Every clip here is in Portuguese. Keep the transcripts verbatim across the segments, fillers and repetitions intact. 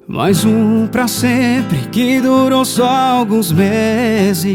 Mais um pra sempre que durou só alguns meses.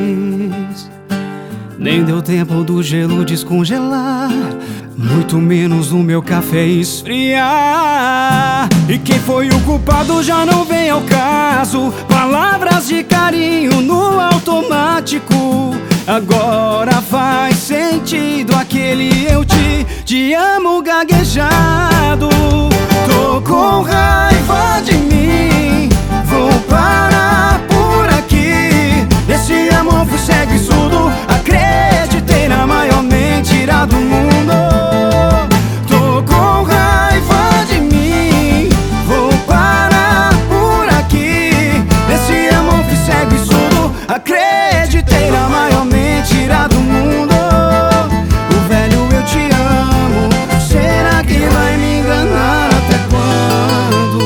Nem deu tempo do gelo descongelar, muito menos o meu café esfriar. E quem foi o culpado já não vem ao caso. Palavras de carinho no automático. Agora faz sentido aquele eu te, te amo gaguejado. Tô com raiva de mim, vou parar por aqui. Esse amor foi cego e surdo, acreditei na maior mentira do mundo. Tô com raiva de mim, vou parar por aqui. Esse amor foi cego e surdo, acreditei na maior mentira do mundo. O velho eu te amo, será que vai me enganar até quando?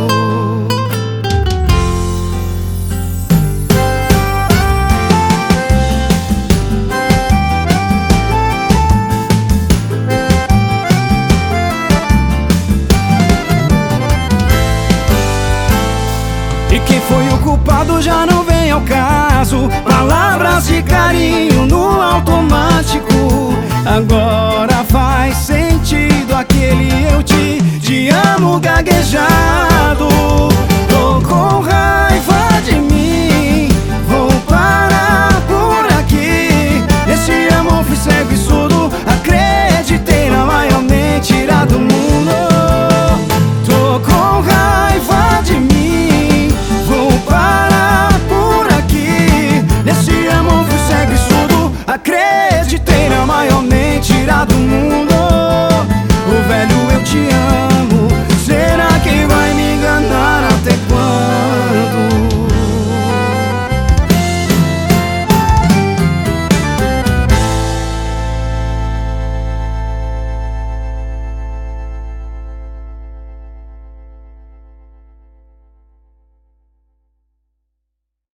E quem foi o culpado já não vem ao caso. Palavras de carinho no automático. Agora faz sentido aquele eu te, te amo gaguejado.